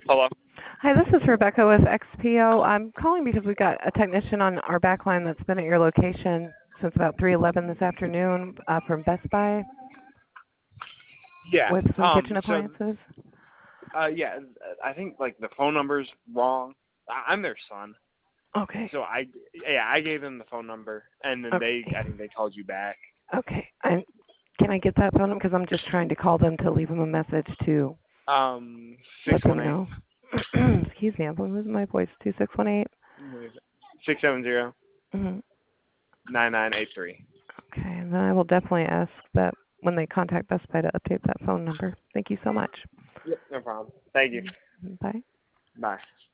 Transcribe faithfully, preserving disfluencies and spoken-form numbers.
Hello. Hi, this is Rebecca with X P O. I'm calling because we got a technician on our back line that's been at your location since about three eleven this afternoon uh, from Best Buy Yeah. with some Um. kitchen So, appliances. uh, yeah, I think like the phone number's wrong. I- I'm their son, Okay. so I, yeah, I gave them the phone number, and then they, Okay. I think they called you back. Okay. I, can I get that phone number? Because I'm just trying to call them to leave them a message to Um, six let one them eight know. Excuse me, I'm losing my voice. two six one eight. six seven zero Mm-hmm. nine nine eight three. Okay, and then I will definitely ask that when they contact Best Buy to update that phone number. Thank you so much. Yep. No problem. Thank you. Mhm. Bye. Bye.